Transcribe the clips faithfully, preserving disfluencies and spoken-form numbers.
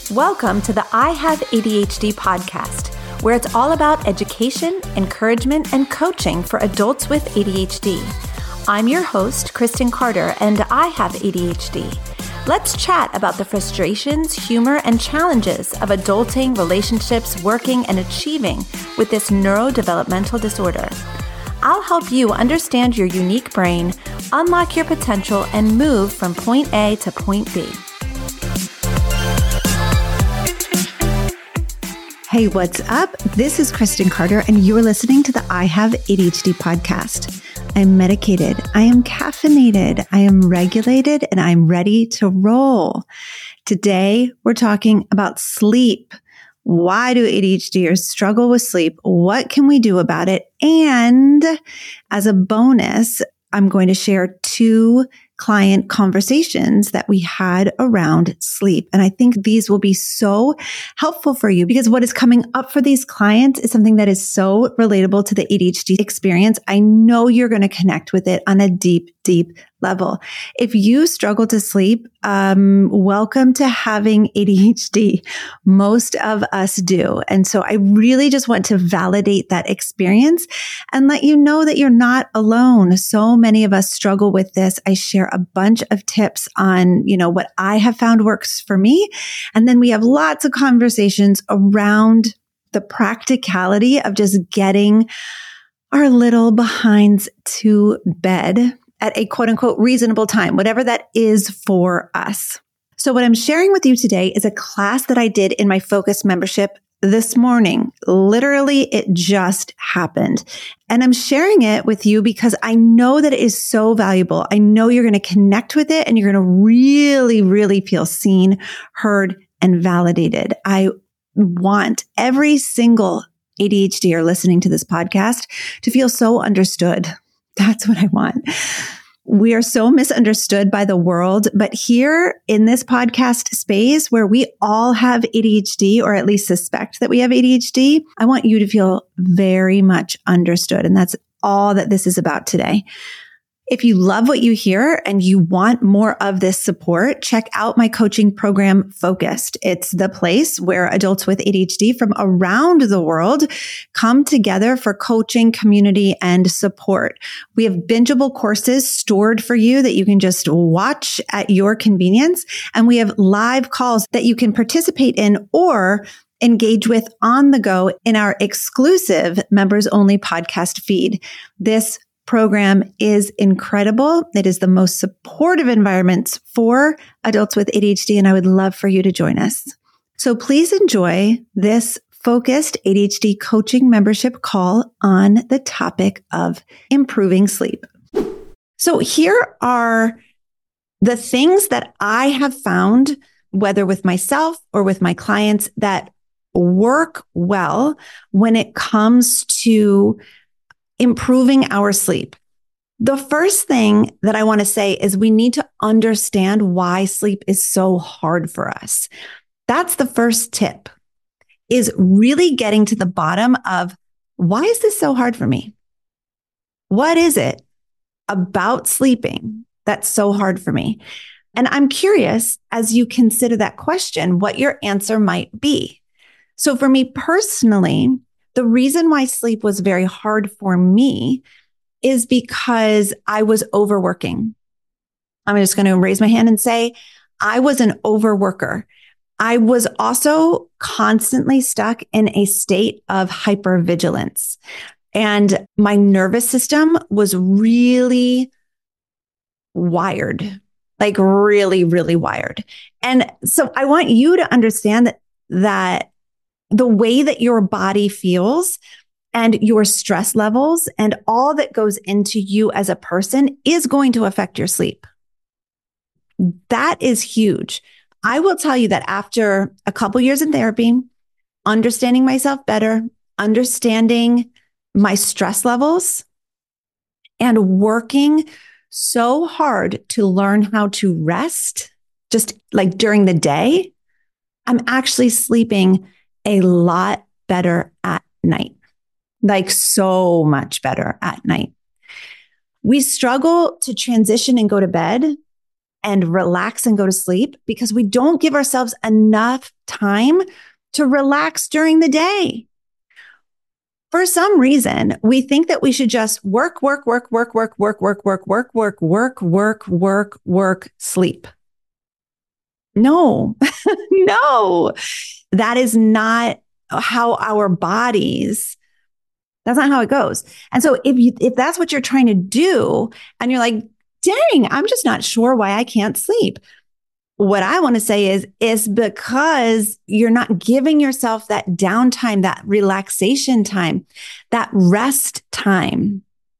Welcome to the I Have A D H D podcast, where it's all about education, encouragement, and coaching for adults with A D H D. I'm your host, Kristen Carter, and I have A D H D. Let's chat about the frustrations, humor, and challenges of adulting, relationships, working, and achieving with this neurodevelopmental disorder. I'll help you understand your unique brain, unlock your potential, and move from point A to point B. Hey, what's up? This is Kristen Carter, and you're listening to the I Have A D H D podcast. I'm medicated, I am caffeinated, I am regulated, and I'm ready to roll. Today, we're talking about sleep. Why do A D H Ders struggle with sleep? What can we do about it? And as a bonus, I'm going to share two client conversations that we had around sleep. And I think these will be so helpful for you because what is coming up for these clients is something that is so relatable to the A D H D experience. I know you're going to connect with it on a deep, deep level. If you struggle to sleep, um, welcome to having A D H D. Most of us do. And so I really just want to validate that experience and let you know that you're not alone. So many of us struggle with this. I share a bunch of tips on, you know, what I have found works for me. And then we have lots of conversations around the practicality of just getting our little behinds to bed at a quote unquote reasonable time, whatever that is for us. So what I'm sharing with you today is a class that I did in my Focus membership this morning. Literally, it just happened. And I'm sharing it with you because I know that it is so valuable. I know you're going to connect with it and you're going to really, really feel seen, heard, and validated. I want every single A D H D-er listening to this podcast to feel so understood. That's what I want. We are so misunderstood by the world, but here in this podcast space where we all have A D H D, or at least suspect that we have A D H D, I want you to feel very much understood. And that's all that this is about today. If you love what you hear and you want more of this support, check out my coaching program, Focused. It's the place where adults with A D H D from around the world come together for coaching, community, and support. We have bingeable courses stored for you that you can just watch at your convenience. And we have live calls that you can participate in or engage with on the go in our exclusive members only podcast feed. This program is incredible. It is the most supportive environments for adults with A D H D, and I would love for you to join us. So please enjoy this focused A D H D coaching membership call on the topic of improving sleep. So here are the things that I have found, whether with myself or with my clients, that work well when it comes to improving our sleep. The first thing that I want to say is we need to understand why sleep is so hard for us. That's the first tip, is really getting to the bottom of why is this so hard for me? What is it about sleeping that's so hard for me? And I'm curious, as you consider that question, what your answer might be. So for me personally, the reason why sleep was very hard for me is because I was overworking. I'm just going to raise my hand and say I was an overworker. I was also constantly stuck in a state of hypervigilance. And my nervous system was really wired, like really, really wired. And so I want you to understand that, that the way that your body feels and your stress levels and all that goes into you as a person is going to affect your sleep. That is huge. I will tell you that after a couple years in therapy, understanding myself better, understanding my stress levels, and working so hard to learn how to rest, just like during the day, I'm actually sleeping a lot better at night, like so much better at night. We struggle to transition and go to bed and relax and go to sleep because we don't give ourselves enough time to relax during the day. For some reason, we think that we should just work, work, work, work, work, work, work, work, work, work, work, work, work, work, sleep. No, no, that is not how our bodies, that's not how it goes. And so if you, if that's what you're trying to do and you're like, dang, I'm just not sure why I can't sleep. What I want to say is, is because you're not giving yourself that downtime, that relaxation time, that rest time.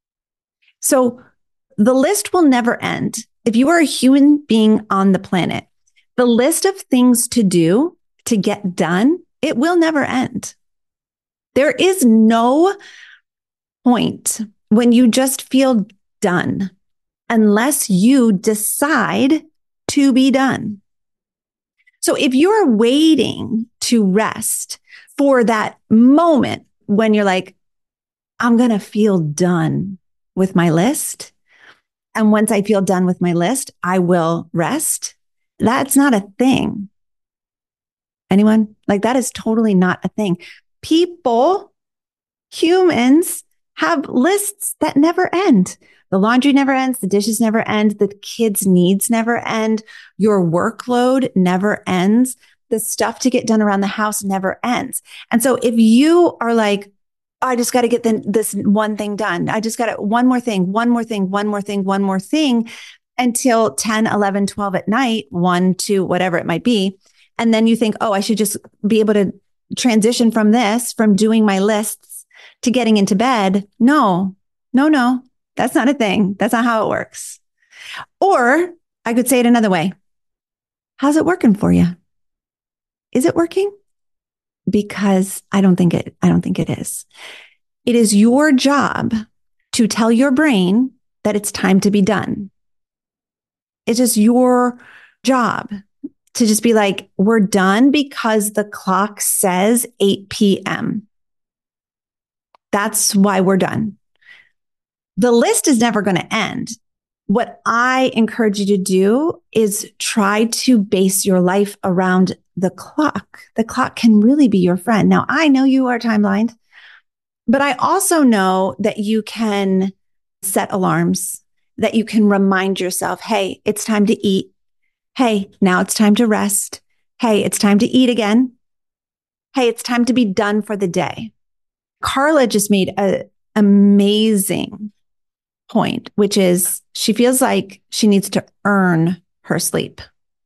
So the list will never end. If you are a human being on the planet, the list of things to do to get done, it will never end. There is no point when you just feel done unless you decide to be done. So if you're waiting to rest for that moment when you're like, I'm going to feel done with my list, and once I feel done with my list, I will rest, that's not a thing. Anyone? Like, that is totally not a thing. People, humans, have lists that never end. The laundry never ends. The dishes never end. The kids' needs never end. Your workload never ends. The stuff to get done around the house never ends. And so if you are like, oh, I just got to get the, this one thing done. I just got to one more thing, one more thing, one more thing, one more thing until ten, eleven, twelve at night, one, two, whatever it might be. And then you think, oh, I should just be able to transition from this, from doing my lists to getting into bed. No, no, no. That's not a thing. That's not how it works. Or I could say it another way. How's it working for you? Is it working? Because I don't think it, I don't think it is. It is your job to tell your brain that it's time to be done. It's just your job to just be like, we're done because the clock says eight p.m. That's why we're done. The list is never going to end. What I encourage you to do is try to base your life around the clock. The clock can really be your friend. Now, I know you are timelined, but I also know that you can set alarms, that you can remind yourself, hey, it's time to eat. Hey, now it's time to rest. Hey, it's time to eat again. Hey, it's time to be done for the day. Carla just made an amazing point, which is she feels like she needs to earn her sleep.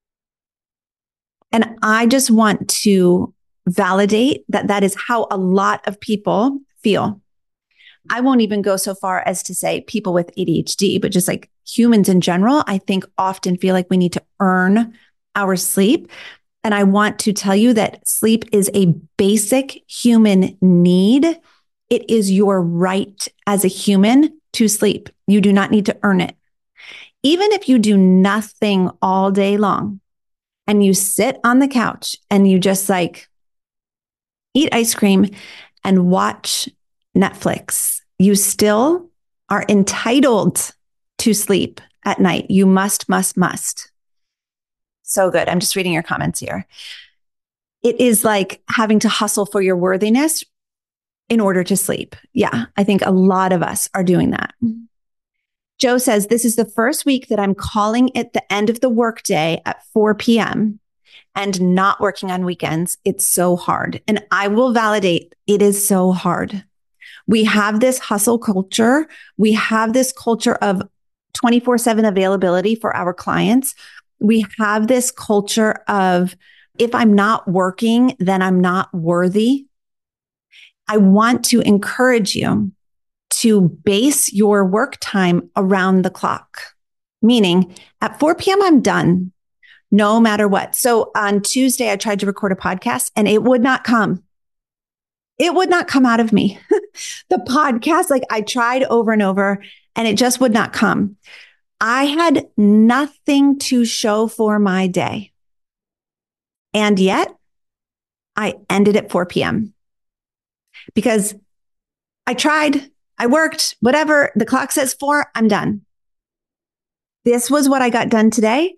And I just want to validate that that is how a lot of people feel. I won't even go so far as to say people with A D H D, but just like humans in general, I think often feel like we need to earn our sleep. And I want to tell you that sleep is a basic human need. It is your right as a human to sleep. You do not need to earn it. Even if you do nothing all day long and you sit on the couch and you just like eat ice cream and watch Netflix, you still are entitled to sleep at night. You must, must, must. So good. I'm just reading your comments here. It is like having to hustle for your worthiness in order to sleep. Yeah, I think a lot of us are doing that. Joe says, this is the first week that I'm calling it the end of the workday at four p.m. and not working on weekends. It's so hard. And I will validate it is so hard. We have this hustle culture. We have this culture of twenty-four seven availability for our clients. We have this culture of if I'm not working, then I'm not worthy. I want to encourage you to base your work time around the clock, meaning at four p.m. I'm done, no matter what. So on Tuesday, I tried to record a podcast and it would not come. It would not come out of me. The podcast, like I tried over and over and it just would not come. I had nothing to show for my day. And yet I ended at four p.m. because I tried, I worked, whatever. The clock says four, I'm done. This was what I got done today.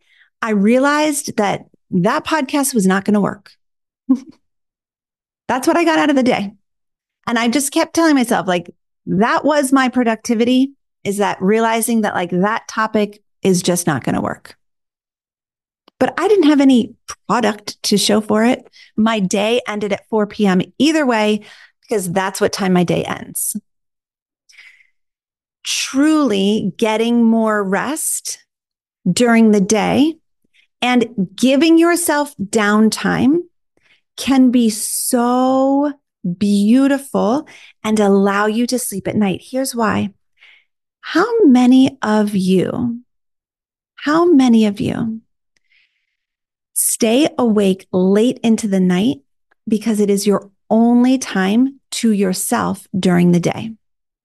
I realized that that podcast was not going to work. That's what I got out of the day. And I just kept telling myself, like, that was my productivity, is that realizing that like that topic is just not going to work. But I didn't have any product to show for it. My day ended at four p.m. either way, because that's what time my day ends. Truly getting more rest during the day and giving yourself downtime can be so beautiful and allow you to sleep at night. Here's why. How many of you, how many of you stay awake late into the night because it is your only time to yourself during the day?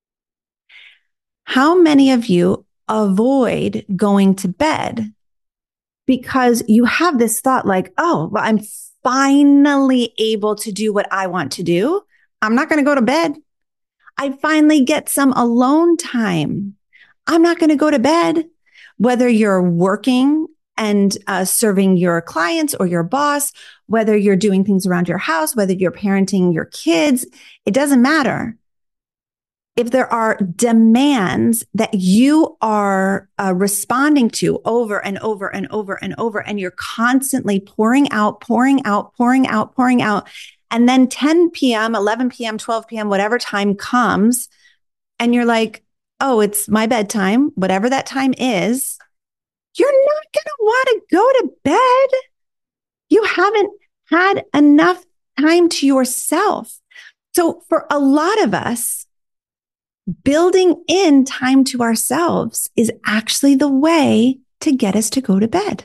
How many of you avoid going to bed because you have this thought like, oh, well, I'm finally able to do what I want to do. I'm not going to go to bed. I finally get some alone time. I'm not going to go to bed. Whether you're working and uh, serving your clients or your boss, whether you're doing things around your house, whether you're parenting your kids, it doesn't matter. If there are demands that you are uh, responding to over and over and over and over, and you're constantly pouring out, pouring out, pouring out, pouring out, and then ten p.m., eleven p.m., twelve p.m., whatever time comes, and you're like, oh, it's my bedtime, whatever that time is, you're not going to want to go to bed. You haven't had enough time to yourself. So for a lot of us, building in time to ourselves is actually the way to get us to go to bed.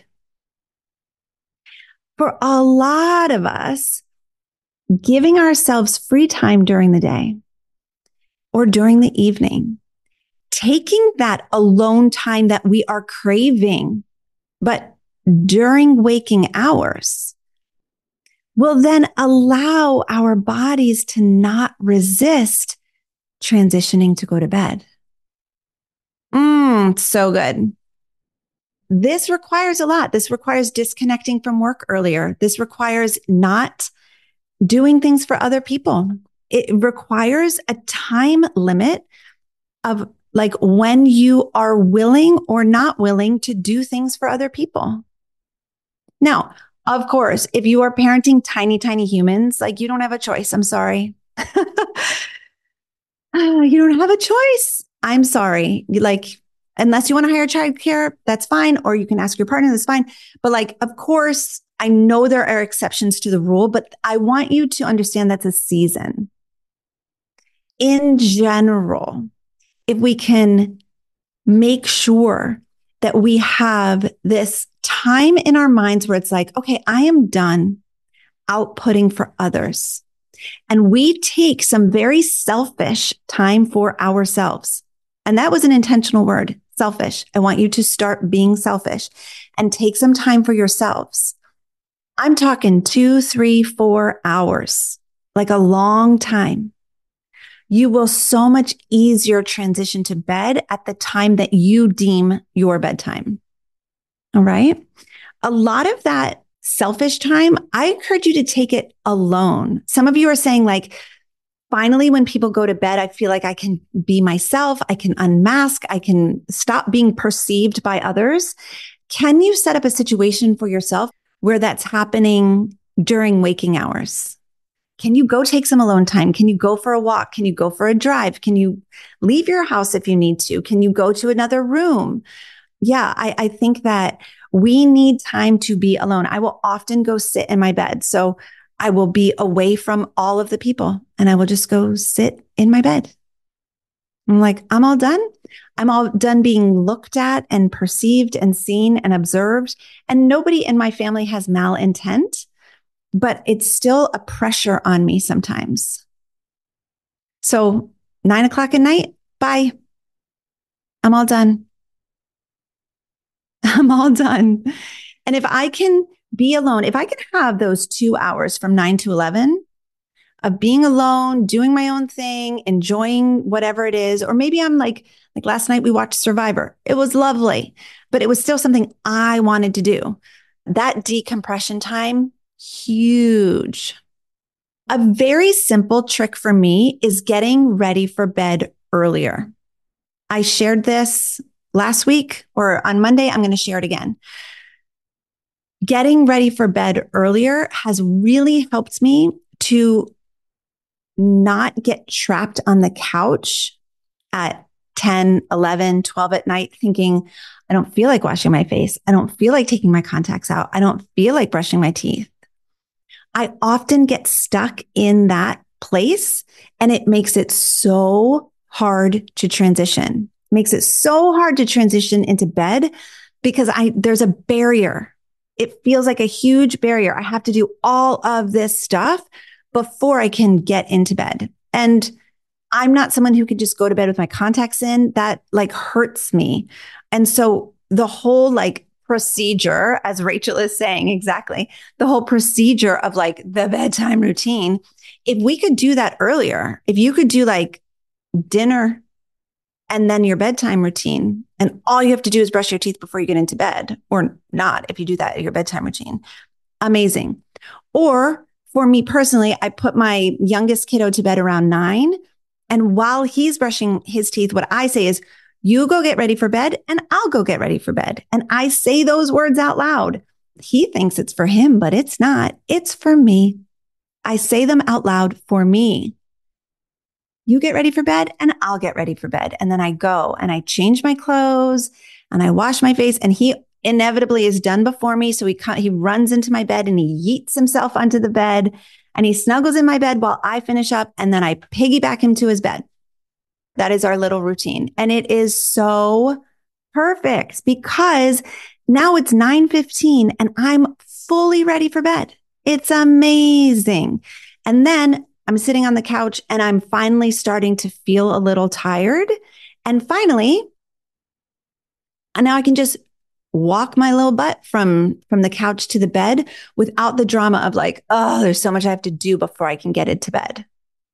For a lot of us, giving ourselves free time during the day or during the evening, taking that alone time that we are craving, but during waking hours, will then allow our bodies to not resist transitioning to go to bed. Mmm, so good. This requires a lot. This requires disconnecting from work earlier. This requires not doing things for other people. It requires a time limit of like when you are willing or not willing to do things for other people. Now, of course, if you are parenting tiny, tiny humans, like you don't have a choice. I'm sorry. Oh, you don't have a choice. I'm sorry. You like, unless you want to hire childcare, that's fine. Or you can ask your partner, that's fine. But like, of course, I know there are exceptions to the rule, but I want you to understand that's a season. In general, if we can make sure that we have this time in our minds where it's like, okay, I am done outputting for others. And we take some very selfish time for ourselves. And that was an intentional word, selfish. I want you to start being selfish and take some time for yourselves. I'm talking two, three, four hours, like a long time. You will so much easier transition to bed at the time that you deem your bedtime. All right. A lot of that selfish time, I encourage you to take it alone. Some of you are saying like, finally, when people go to bed, I feel like I can be myself. I can unmask. I can stop being perceived by others. Can you set up a situation for yourself where that's happening during waking hours? Can you go take some alone time? Can you go for a walk? Can you go for a drive? Can you leave your house if you need to? Can you go to another room? Yeah, I, I think that we need time to be alone. I will often go sit in my bed. So I will be away from all of the people and I will just go sit in my bed. I'm like, I'm all done. I'm all done being looked at and perceived and seen and observed. And nobody in my family has malintent, but it's still a pressure on me sometimes. So nine o'clock at night, bye. I'm all done. I'm all done. And if I can be alone, if I can have those two hours from nine to eleven of being alone, doing my own thing, enjoying whatever it is, or maybe I'm like, like last night we watched Survivor. It was lovely. but it was still something I wanted to do. That decompression time, huge. A very simple trick for me is getting ready for bed earlier. I shared this last week or on Monday. I'm going to share it again. Getting ready for bed earlier has really helped me to not get trapped on the couch at ten, eleven, twelve at night thinking, I don't feel like washing my face. I don't feel like taking my contacts out. I don't feel like brushing my teeth. I often get stuck in that place, and it makes it so hard to transition. It makes it so hard to transition into bed because I there's a barrier. It feels like a huge barrier. I have to do all of this stuff before I can get into bed. And I'm not someone who can just go to bed with my contacts in. That like hurts me. And so the whole like procedure, as Rachel is saying, exactly, the whole procedure of like the bedtime routine, if we could do that earlier, if you could do like dinner and then your bedtime routine, and all you have to do is brush your teeth before you get into bed, or not if you do that at your bedtime routine, amazing. Or for me personally, I put my youngest kiddo to bed around nine. And while he's brushing his teeth, what I say is, you go get ready for bed and I'll go get ready for bed. And I say those words out loud. He thinks it's for him, but it's not. It's for me. I say them out loud for me. You get ready for bed and I'll get ready for bed. And then I go and I change my clothes and I wash my face, and he inevitably is done before me. So he, he runs into my bed and he yeets himself onto the bed and he snuggles in my bed while I finish up, and then I piggyback him to his bed. That is our little routine. And it is so perfect because now it's nine fifteen and I'm fully ready for bed. It's amazing. And then I'm sitting on the couch and I'm finally starting to feel a little tired. And finally, and now I can just walk my little butt from, from the couch to the bed without the drama of like, oh, there's so much I have to do before I can get into bed.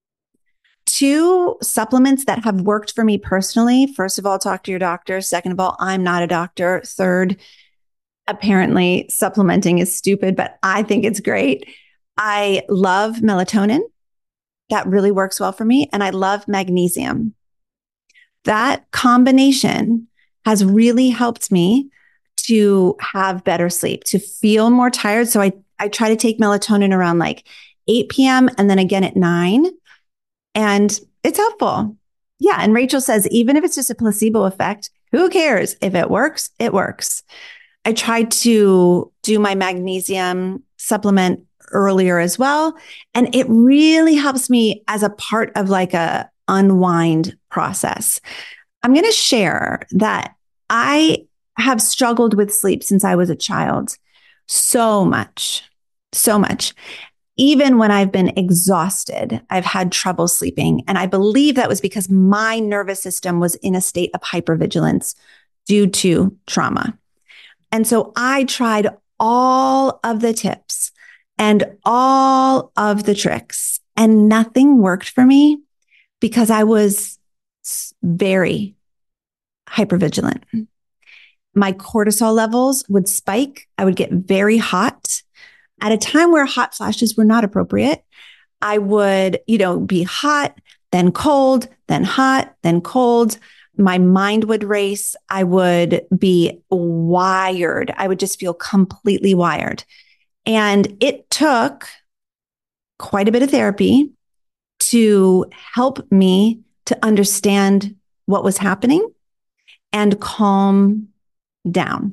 Two supplements that have worked for me personally. First of all, talk to your doctor. Second of all, I'm not a doctor. Third, apparently supplementing is stupid, but I think it's great. I love melatonin. That really works well for me. And I love magnesium. That combination has really helped me to have better sleep, to feel more tired. So I, I try to take melatonin around like eight p.m. and then again at nine. And it's helpful. Yeah. And Rachel says, even if it's just a placebo effect, who cares? If it works, it works. I tried to do my magnesium supplement earlier as well. And it really helps me as a part of like a unwind process. I'm going to share that I have struggled with sleep since I was a child. So much, so much. Even when I've been exhausted, I've had trouble sleeping. And I believe that was because my nervous system was in a state of hypervigilance due to trauma. And so I tried all of the tips and all of the tricks, and nothing worked for me because I was very hypervigilant. My cortisol levels would spike. I would get very hot. At a time where hot flashes were not appropriate, I would, you know, be hot, then cold, then hot, then cold. My mind would race. I would be wired. I would just feel completely wired. And it took quite a bit of therapy to help me to understand what was happening and calm down.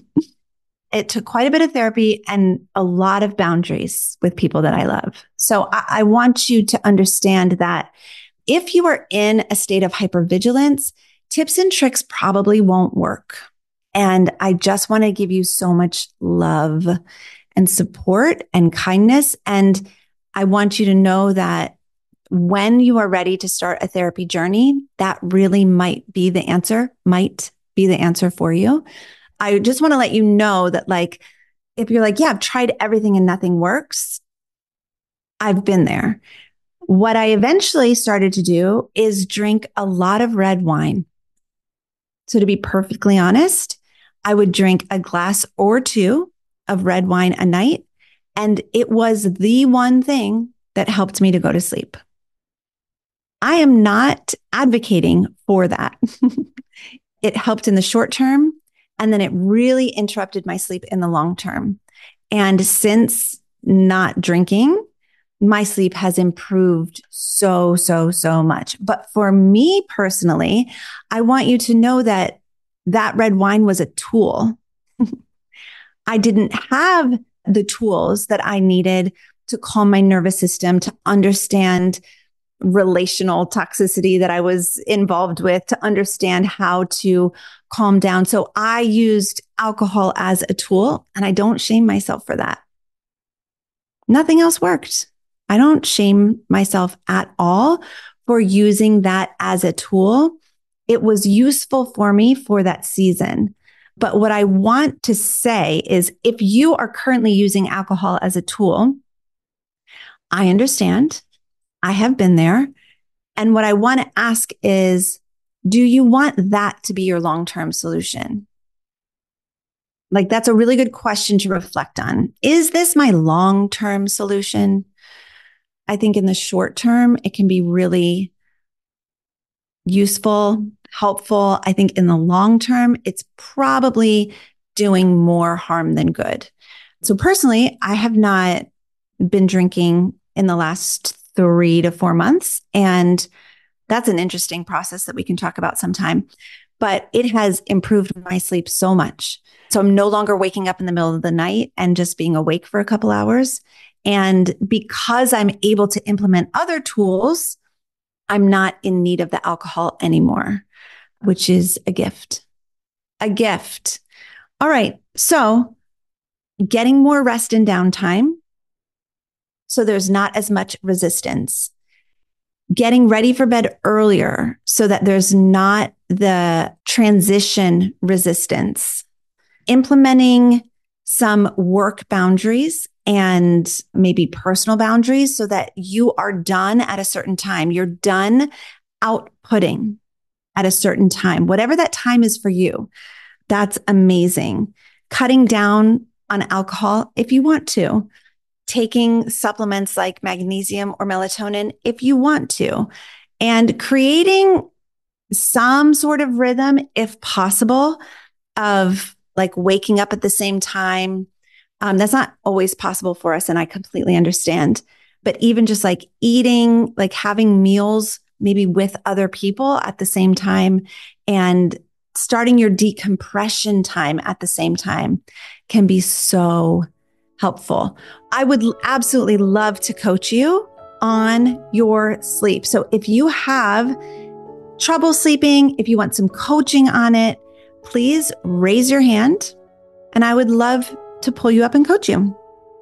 It took quite a bit of therapy and a lot of boundaries with people that I love. So I, I want you to understand that if you are in a state of hypervigilance, tips and tricks probably won't work. And I just want to give you so much love and support and kindness. And I want you to know that when you are ready to start a therapy journey, that really might be the answer, might be the answer for you. I just want to let you know that, like, if you're like, yeah, I've tried everything and nothing works, I've been there. What I eventually started to do is drink a lot of red wine. So to be perfectly honest, I would drink a glass or two of red wine a night. And it was the one thing that helped me to go to sleep. I am not advocating for that. It helped in the short term, and then it really interrupted my sleep in the long term. And since not drinking, my sleep has improved so, so, so much. But for me personally, I want you to know that that red wine was a tool. I didn't have the tools that I needed to calm my nervous system, to understand relational toxicity that I was involved with, to understand how to calm down. So I used alcohol as a tool, and I don't shame myself for that. Nothing else worked. I don't shame myself at all for using that as a tool. It was useful for me for that season. But what I want to say is, if you are currently using alcohol as a tool, I understand. I have been there. And what I want to ask is, do you want that to be your long-term solution? Like, that's a really good question to reflect on. Is this my long-term solution? I think in the short term, it can be really useful, helpful. I think in the long term, it's probably doing more harm than good. So personally, I have not been drinking in the last three to four months. And that's an interesting process that we can talk about sometime. But it has improved my sleep so much. So I'm no longer waking up in the middle of the night and just being awake for a couple hours. And because I'm able to implement other tools, I'm not in need of the alcohol anymore, which is a gift. A gift. All right. So getting more rest and downtime, so there's not as much resistance. Getting ready for bed earlier so that there's not the transition resistance. Implementing some work boundaries and maybe personal boundaries so that you are done at a certain time. You're done outputting at a certain time, whatever that time is for you. That's amazing. Cutting down on alcohol if you want to. Taking supplements like magnesium or melatonin if you want to. And creating some sort of rhythm, if possible, of like waking up at the same time. Um, that's not always possible for us, and I completely understand. But even just like eating, like having meals maybe with other people at the same time, and starting your decompression time at the same time can be so helpful. I would absolutely love to coach you on your sleep. So if you have trouble sleeping, if you want some coaching on it, please raise your hand, and I would love to pull you up and coach you.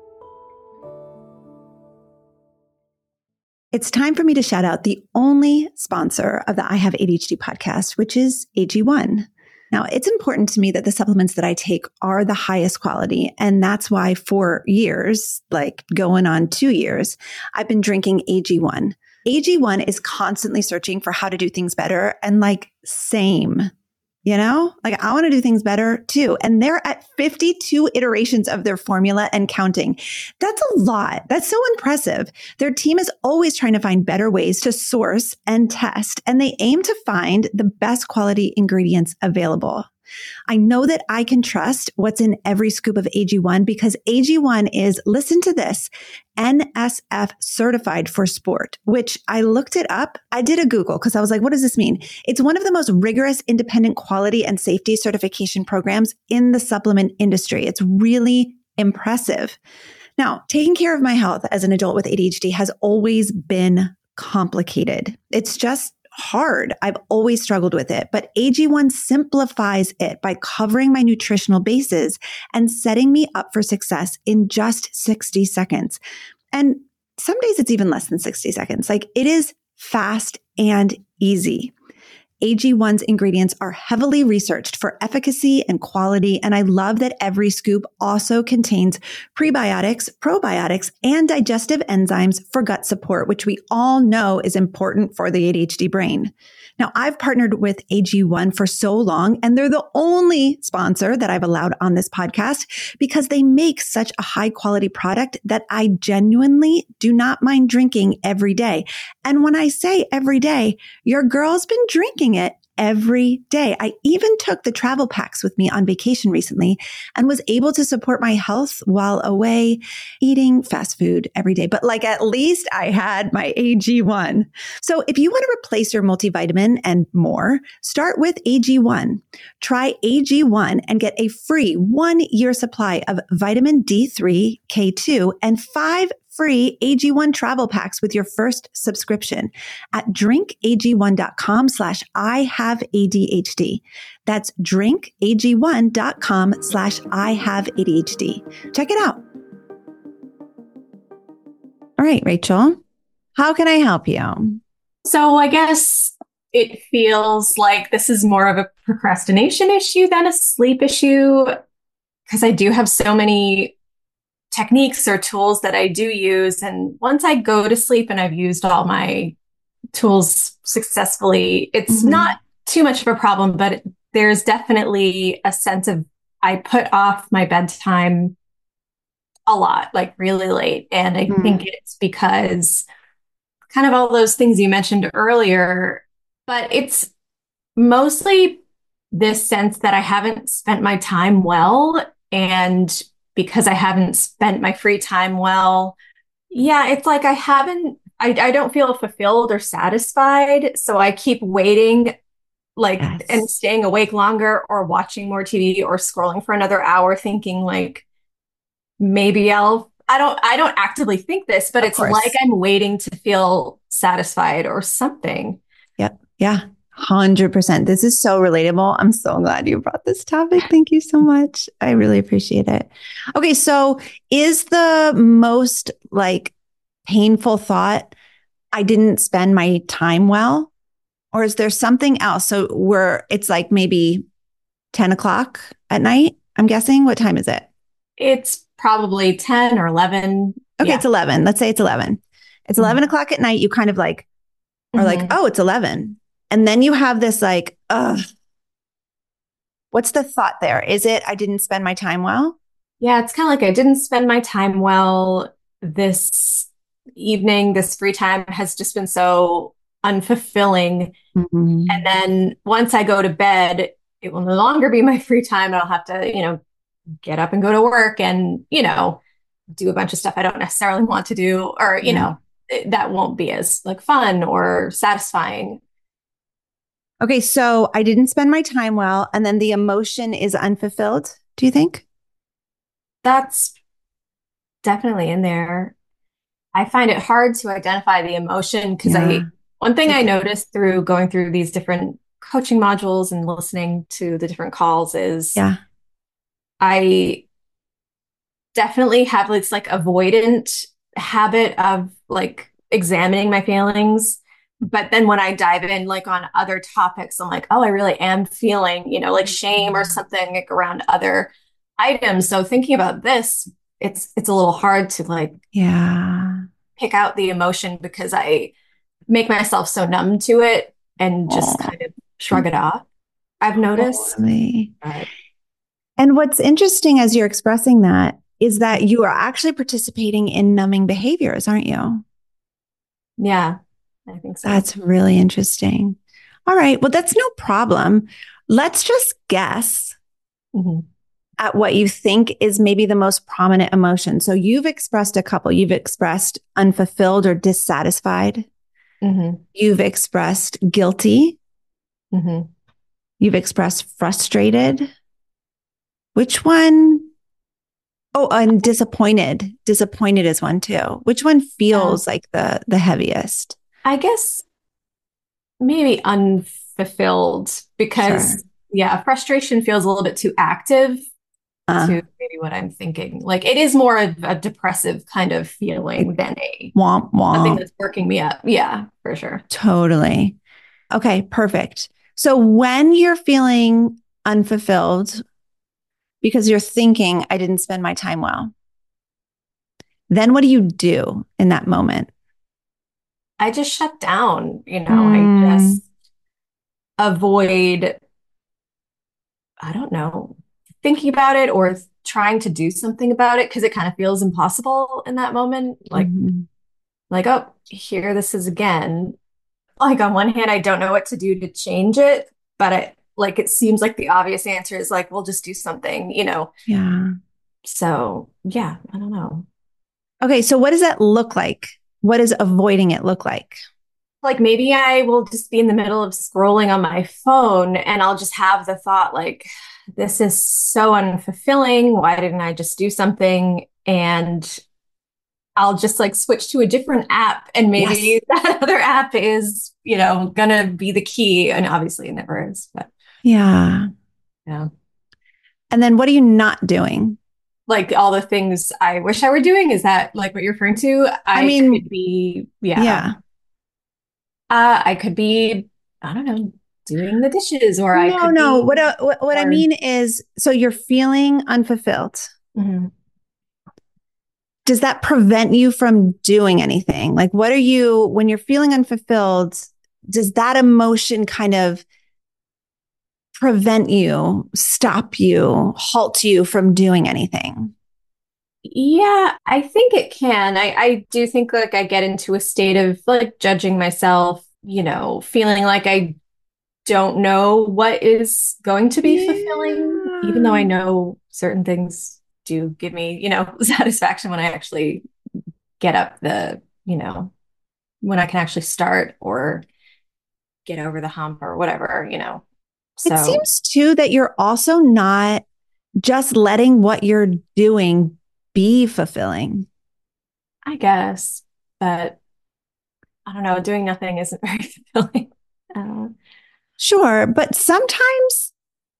It's time for me to shout out the only sponsor of the I Have A D H D podcast, which is A G one. Now, it's important to me that the supplements that I take are the highest quality. And that's why for years, like going on two years, I've been drinking A G one. A G one is constantly searching for how to do things better, and like, same. You know, like I want to do things better too. And they're at fifty-two iterations of their formula and counting. That's a lot. That's so impressive. Their team is always trying to find better ways to source and test, and they aim to find the best quality ingredients available. I know that I can trust what's in every scoop of A G one because A G one is, listen to this, N S F certified for sport, which I looked it up. I did a Google because I was like, what does this mean? It's one of the most rigorous independent quality and safety certification programs in the supplement industry. It's really impressive. Now, taking care of my health as an adult with A D H D has always been complicated. It's just hard. I've always struggled with it, but A G one simplifies it by covering my nutritional bases and setting me up for success in just sixty seconds. And some days it's even less than sixty seconds. Like, it is fast and easy. A G one's ingredients are heavily researched for efficacy and quality, and I love that every scoop also contains prebiotics, probiotics, and digestive enzymes for gut support, which we all know is important for the A D H D brain. Now, I've partnered with A G one for so long, and they're the only sponsor that I've allowed on this podcast because they make such a high quality product that I genuinely do not mind drinking every day. And when I say every day, your girl's been drinking it every day. I even took the travel packs with me on vacation recently and was able to support my health while away eating fast food every day. But like, at least I had my A G one. So if you want to replace your multivitamin and more, start with A G one. Try A G one and get a free one year supply of vitamin D three, K two, and five free A G one travel packs with your first subscription at drinkag1.com slash I have ADHD. That's drinkag1.com slash I have ADHD. Check it out. All right, Rachel, how can I help you? So I guess it feels like this is more of a procrastination issue than a sleep issue, because I do have so many techniques or tools that I do use. And once I go to sleep and I've used all my tools successfully, it's mm-hmm. not too much of a problem, but it, there's definitely a sense of I put off my bedtime a lot, like really late. And I mm. think it's because kind of all those things you mentioned earlier, but it's mostly this sense that I haven't spent my time well. And because I haven't spent my free time well, yeah, it's like I haven't, I, I don't feel fulfilled or satisfied. So I keep waiting, like, yes. and staying awake longer or watching more T V or scrolling for another hour thinking like, maybe I'll, I don't, I don't actively think this, but of it's course. Like I'm waiting to feel satisfied or something. Yep. Yeah. one hundred percent. This is so relatable. I'm so glad you brought this topic. Thank you so much. I really appreciate it. Okay. So is the most like painful thought, I didn't spend my time well? Or is there something else? So we're, it's like maybe ten o'clock at night, I'm guessing. What time is it? It's probably ten or eleven. Okay. Yeah. It's eleven. Let's say it's eleven. It's mm-hmm. eleven o'clock at night. You kind of like, are mm-hmm. like, oh, it's eleven. And then you have this like, ugh. What's the thought there? Is it, I didn't spend my time well? Yeah, it's kind of like I didn't spend my time well. This evening, this free time has just been so unfulfilling. Mm-hmm. And then once I go to bed, it will no longer be my free time. I'll have to, you know, get up and go to work and, you know, do a bunch of stuff I don't necessarily want to do, or, you yeah. know, that won't be as like fun or satisfying. Okay, so I didn't spend my time well, and then the emotion is unfulfilled, do you think? That's definitely in there. I find it hard to identify the emotion because yeah. I, one thing okay. I noticed through going through these different coaching modules and listening to the different calls is yeah. I definitely have this like avoidant habit of like examining my feelings. But then when I dive in, like on other topics, I'm like, oh, I really am feeling, you know, like shame or something like around other items. So thinking about this, it's it's a little hard to like, yeah, pick out the emotion because I make myself so numb to it and just Aww. kind of shrug it off. I've noticed. Totally. But, and what's interesting as you're expressing that is that you are actually participating in numbing behaviors, aren't you? Yeah. I think so. That's really interesting. All right. Well, that's no problem. Let's just guess mm-hmm. at what you think is maybe the most prominent emotion. So you've expressed a couple. You've expressed unfulfilled or dissatisfied. Mm-hmm. You've expressed guilty. Mm-hmm. You've expressed frustrated. Which one? Oh, and disappointed. Disappointed is one too. Which one feels yeah. like the the heaviest? I guess maybe unfulfilled because, sure. yeah, frustration feels a little bit too active uh, to maybe what I'm thinking. Like it is more of a depressive kind of feeling than a womp womp. Something that's working me up. Yeah, for sure. Totally. Okay, perfect. So when you're feeling unfulfilled because you're thinking, I didn't spend my time well, then what do you do in that moment? I just shut down, you know, mm. I just, avoid, I don't know, thinking about it or trying to do something about it because it kind of feels impossible in that moment. Like, Mhm. like, oh, here this is again. Like on one hand, I don't know what to do to change it, but I like it seems like the obvious answer is like, we'll just do something, you know. Yeah. So yeah, I don't know. Okay. So what does that look like? What does avoiding it look like? Like maybe I will just be in the middle of scrolling on my phone and I'll just have the thought like, this is so unfulfilling. Why didn't I just do something? And I'll just like switch to a different app and Yes. maybe that other app is, you know, gonna be the key. And obviously it never is, but Yeah. yeah. And then what are you not doing? Like all the things I wish I were doing. Is that like what you're referring to? I I mean, could be, yeah. yeah. Uh, I could be, I don't know, doing the dishes, or I No, could no. be, What, uh, what what I or mean is, so you're feeling unfulfilled. mhm. Does that prevent you from doing anything? Like, what are you, when you're feeling unfulfilled, does that emotion kind of prevent you, stop you, halt you from doing anything? Yeah, I think it can. I, I do think like I get into a state of like judging myself, you know, feeling like I don't know what is going to be fulfilling, even though I Yeah. know certain things do give me, you know, satisfaction when I actually get up the, you know, when I can actually start or get over the hump or whatever, you know. It So seems too that you're also not just letting what you're doing be fulfilling. I guess, but I don't know, doing nothing isn't very fulfilling. Uh, Sure. But sometimes,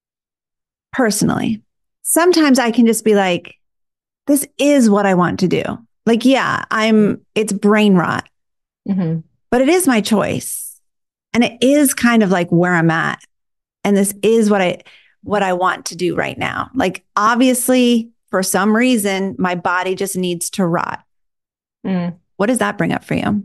personally, sometimes I can just be like, this is what I want to do. Like, yeah, I'm, it's brain rot, mhm. but it is my choice. And it is kind of like where I'm at. And this is what I, what I want to do right now. Like, obviously, for some reason, my body just needs to rot. Mm. What does that bring up for you?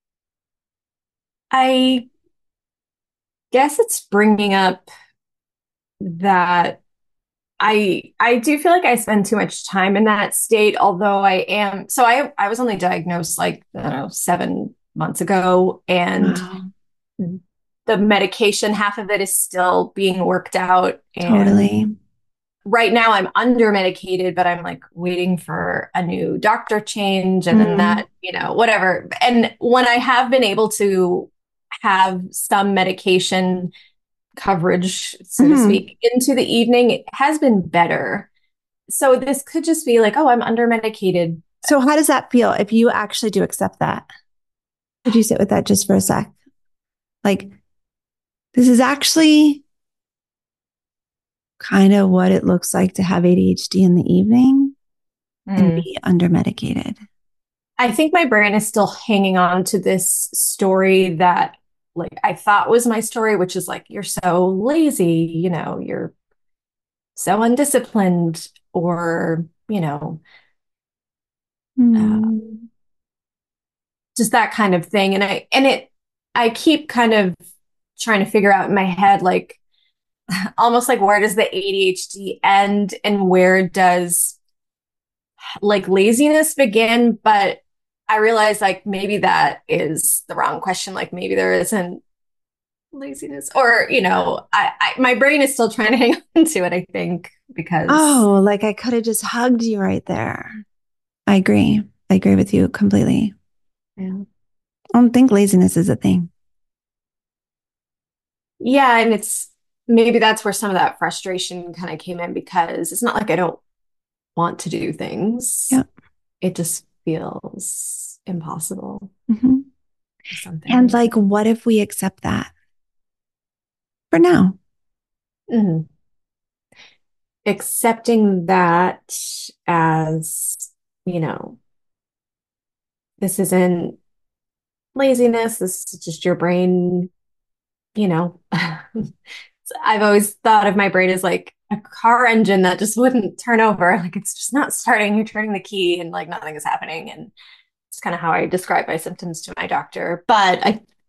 I guess it's bringing up that I I do feel like I spend too much time in that state, although I am so I I was only diagnosed like I don't know seven months ago, and Wow. the medication, half of it is still being worked out, and Totally. right now I'm under medicated, but I'm like waiting for a new doctor change and then Mm. that, you know, whatever. And when I have been able to have some medication coverage, so to Mm. speak, into the evening, it has been better. So this could just be like, oh, I'm under medicated. So, how does that feel if you actually do accept that? Could you sit with that just for a sec? Like, this is actually kind of what it looks like to have A D H D in the evening and Mm. be under medicated. I think my brain is still hanging on to this story that like I thought was my story, which is like, you're so lazy, you know, you're so undisciplined, or, you know, uh, Mm. just that kind of thing. And I, and it, I keep kind of trying to figure out in my head, like, almost like where does the A D H D end and where does like laziness begin? But I realize like maybe that is the wrong question. Like maybe there isn't laziness, or, you know, I, I my brain is still trying to hang on to it, I think, because Oh, like I could have just hugged you right there. I agree. I agree with you completely. yeah. I don't think laziness is a thing. Yeah, and it's maybe that's where some of that frustration kind of came in, because it's not like I don't want to do things. Yeah. It just feels impossible Hmm. for something And like, reason. what if we accept that for now? Mhm. Accepting that as, you know, this isn't laziness, this is just your brain, you know. I've always thought of my brain as like a car engine that just wouldn't turn over. Like it's just not starting. You're turning the key and like nothing is happening. And it's kind of how I describe my symptoms to my doctor. But I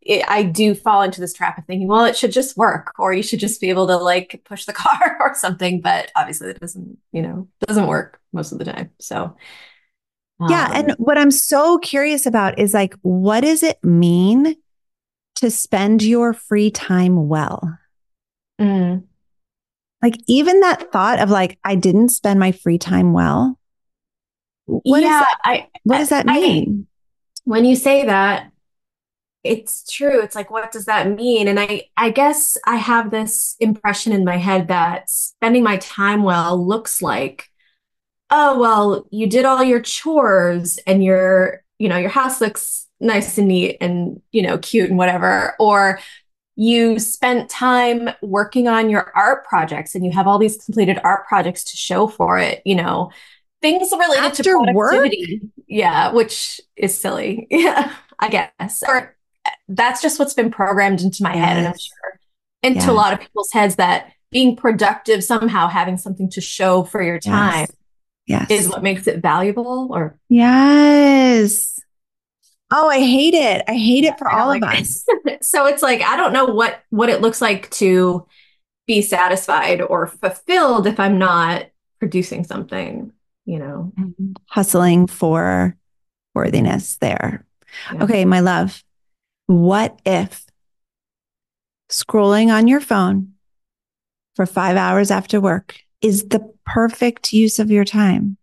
it, I do fall into this trap of thinking, well, it should just work, or you should just be able to like push the car or something. But obviously that doesn't, you know, doesn't work most of the time. So, Yeah. um, And what I'm so curious about is like, what does it mean to spend your free time well? mm, Like, even that thought of like, I didn't spend my free time well. What is yeah, that? I, What I, does that I, mean? when you say that, it's true. It's like, what does that mean? And I, I guess I have this impression in my head that spending my time well looks like, oh, well, you did all your chores and your, you know, your house looks nice and neat and, you know, cute and whatever. Or you spent time working on your art projects and you have all these completed art projects to show for it, you know, things related to After work? productivity. Yeah, which is silly. Yeah, I guess. Or that's just what's been programmed into my head. And I'm Yes. sure into a Yes. lot of people's heads that being productive, somehow having something to show for your time Yes. is Yes. what makes it valuable. Or Yes. Oh, I hate it. I hate yeah, it for I don't all of like us. it. So it's like, I don't know what what it looks like to be satisfied or fulfilled if I'm not producing something, you know. Hustling for worthiness there. Yeah. Okay, my love. What if scrolling on your phone for five hours after work is the perfect use of your time?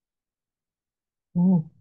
Mm.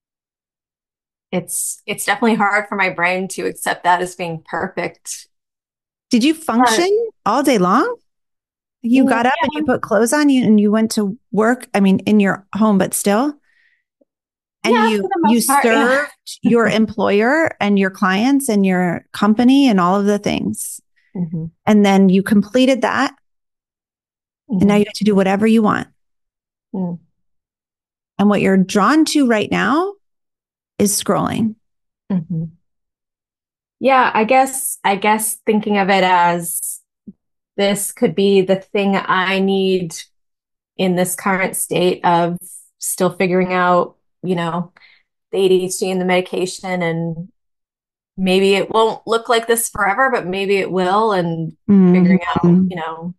It's it's definitely hard for my brain to accept that as being perfect. Did you But function all day long? You mm, got up and you put clothes on you and you went to work. I mean, in your home, but still. And yeah, you for the you most part, yeah. served your employer and your clients and your company and all of the things. hmm And then you completed that. And now hmm you get to do whatever you want. mm And what you're drawn to right now is scrolling. hmm Yeah, I guess I guess thinking of it as this could be the thing I need in this current state of still figuring out, you know, the A D H D and the medication, and maybe it won't look like this forever, but maybe it will, and figuring out, Mm-hmm. you know,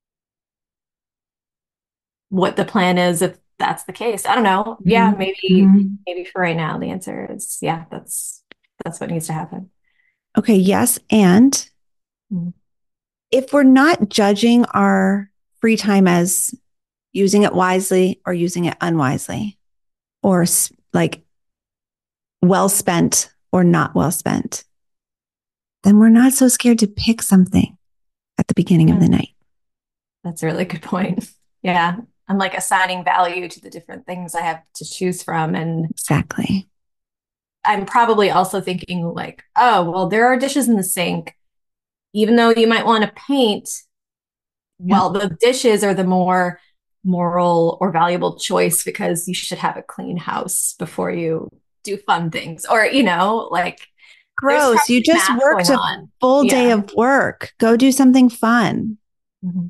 what the plan is if that's the case. I don't know. Yeah, maybe Mm-hmm. maybe for right now the answer is yeah, that's that's what needs to happen. Okay, yes. And Mm. if we're not judging our free time as using it wisely or using it unwisely, or like well spent or not well spent, then we're not so scared to pick something at the beginning of the night. That's a really good point. Yeah. I'm like assigning value to the different things I have to choose from. And Exactly. I'm probably also thinking, like, oh, well, there are dishes in the sink. Even though you might want to paint, Yep. well, the dishes are the more moral or valuable choice because you should have a clean house before you do fun things. Or, you know, like there's Gross. You probably just math worked going a on. full day Yeah. of work. Go do something fun. Mhm.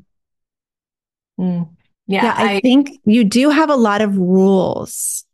Mm. Yeah. Yeah, I I, think you do have a lot of rules.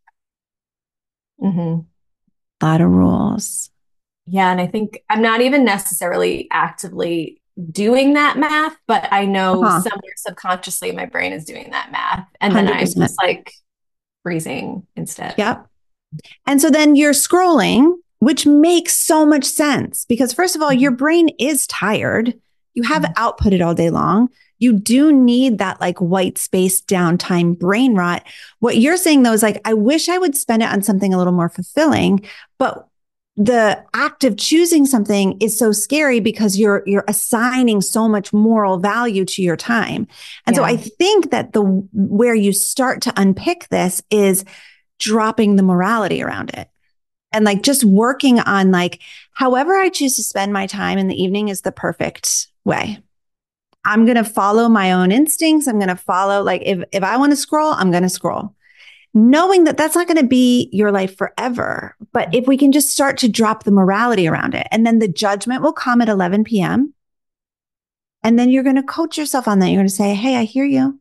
mhm. A lot of rules. Yeah, and I think I'm not even necessarily actively doing that math, but I know Uh-huh. somewhere subconsciously my brain is doing that math. And then I'm just one hundred percent. like freezing instead. Yep. And so then you're scrolling, which makes so much sense because, first of all, your brain is tired. You have Mhm. outputted all day long. You do need that like white space downtime brain rot. What you're saying though is like, I wish I would spend it on something a little more fulfilling, but the act of choosing something is so scary because you're you're assigning so much moral value to your time. And so Yeah. I think that the where you start to unpick this is dropping the morality around it and like just working on like however I choose to spend my time in the evening is the perfect way. I'm going to follow my own instincts. I'm going to follow like if if I want to scroll, I'm going to scroll. Knowing that that's not going to be your life forever. But if we can just start to drop the morality around it and then the judgment will come at eleven p.m. and then you're going to coach yourself on that. You're going to say, "Hey, I hear you.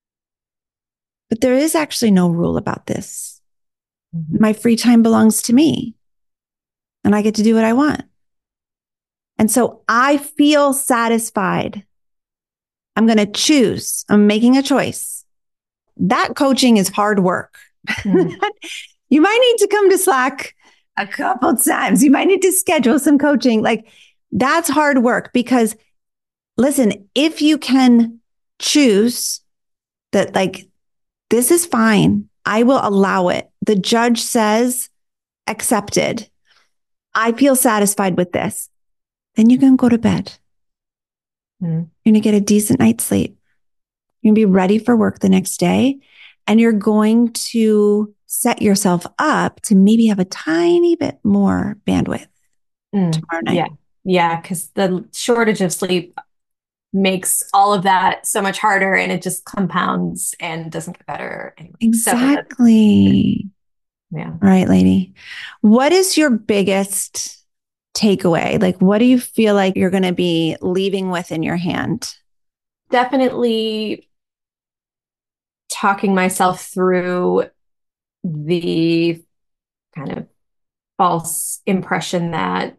But there is actually no rule about this. Mhm. My free time belongs to me and I get to do what I want." And so I feel satisfied. I'm going to choose. I'm making a choice. That coaching is hard work. Mm. You might need to come to Slack a couple times. You might need to schedule some coaching. Like that's hard work because listen, if you can choose that, like, this is fine. I will allow it. The judge says accepted. I feel satisfied with this. Then you can go to bed. Mm. You're going to get a decent night's sleep. You're going to be ready for work the next day. And you're going to set yourself up to maybe have a tiny bit more bandwidth mm. tomorrow night. Yeah. Yeah. Because the shortage of sleep makes all of that so much harder and it just compounds and doesn't get better anyway. Exactly. So yeah. All right, lady. What is your biggest takeaway? Like, what do you feel like you're going to be leaving with in your hand? Definitely talking myself through the kind of false impression that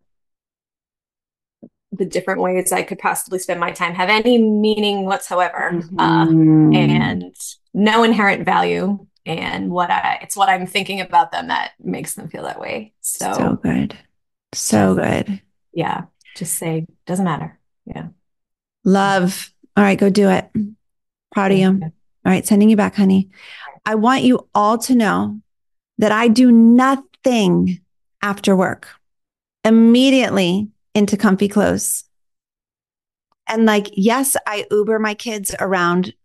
the different ways I could possibly spend my time have any meaning whatsoever, mm-hmm. uh, and no inherent value. And what I, it's what I'm thinking about them that makes them feel that way. So, so good. So good. Yeah. Just say, doesn't matter. Yeah. Love. All right, go do it. Proud of you. All right, sending you back, honey. I want you all to know that I do nothing after work. Immediately into comfy clothes. And like, yes, I Uber my kids around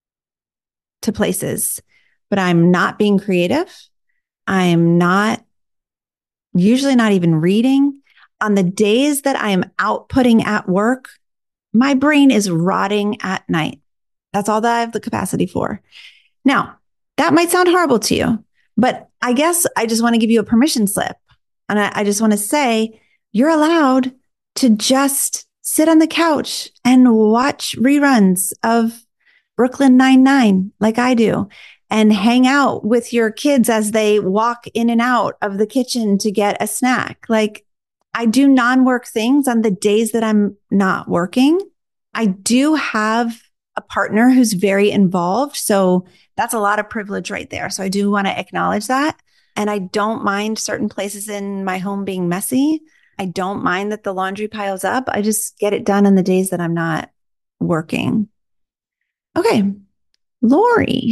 to places, but I'm not being creative. I'm not, usually not even reading. On the days that I am outputting at work, my brain is rotting at night. That's all that I have the capacity for. Now, that might sound horrible to you, but I guess I just want to give you a permission slip. And I, I just want to say, you're allowed to just sit on the couch and watch reruns of Brooklyn Nine-Nine like I do and hang out with your kids as they walk in and out of the kitchen to get a snack. Like I do non-work things on the days that I'm not working. I do have a partner who's very involved. So that's a lot of privilege right there. So I do want to acknowledge that. And I don't mind certain places in my home being messy. I don't mind that the laundry piles up. I just get it done on the days that I'm not working. Okay. Lori.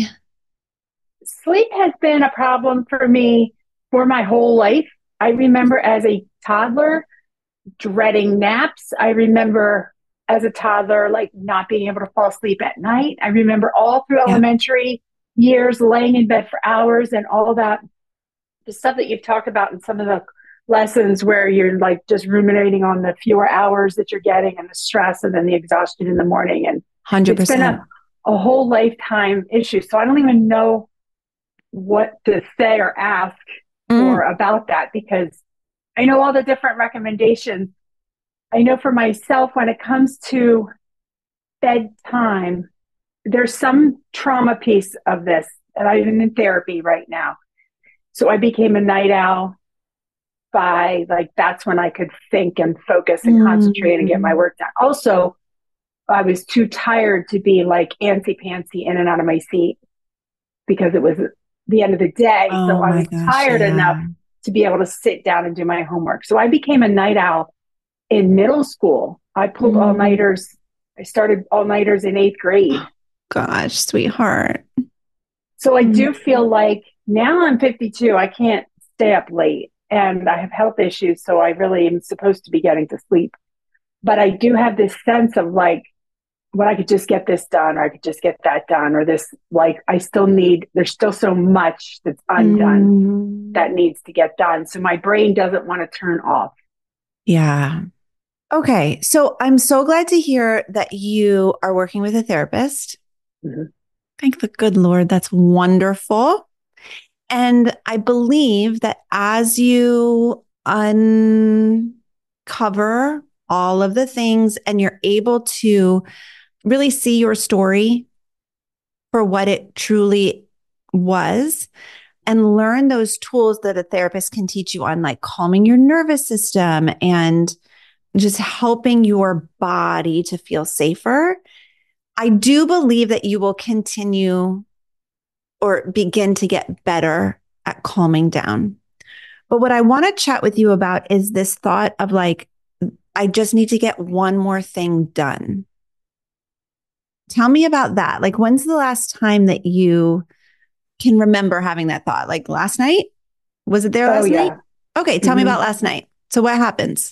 Sleep has been a problem for me for my whole life. I remember as a toddler dreading naps. I remember as a toddler, like not being able to fall asleep at night. I remember all through yeah. elementary years laying in bed for hours and all that. The stuff that you've talked about in some of the lessons where you're like just ruminating on the fewer hours that you're getting and the stress and then the exhaustion in the morning. And one hundred percent. It's been a, a whole lifetime issue. So I don't even know what to say or ask mm. for about that because I know all the different recommendations. I know for myself, when it comes to bedtime, there's some trauma piece of this and I'm in therapy right now. So I became a night owl by like, that's when I could think and focus and mm-hmm. concentrate and get my work done. Also, I was too tired to be like antsy-pantsy in and out of my seat because it was the end of the day. Oh so I was gosh, tired yeah. enough to be able to sit down and do my homework. So I became a night owl in middle school. I pulled mm-hmm. all-nighters. I started all-nighters in eighth grade. Gosh, sweetheart. So I do feel like now I'm fifty-two. I can't stay up late and I have health issues. So I really am supposed to be getting to sleep. But I do have this sense of like, when I could just get this done, or I could just get that done, or this, like, I still need, there's still so much that's undone mm. that needs to get done. So my brain doesn't want to turn off. Yeah. Okay. So I'm so glad to hear that you are working with a therapist. Mm-hmm. Thank the good Lord. That's wonderful. And I believe that as you uncover all of the things and you're able to really see your story for what it truly was and learn those tools that a therapist can teach you on, like calming your nervous system and just helping your body to feel safer, I do believe that you will continue or begin to get better at calming down. But what I want to chat with you about is this thought of like, I just need to get one more thing done. Tell me about that. Like, when's the last time that you can remember having that thought? Like last night? Was it there Oh, last yeah. night? Okay, tell Mhm. me about last night. So what happens?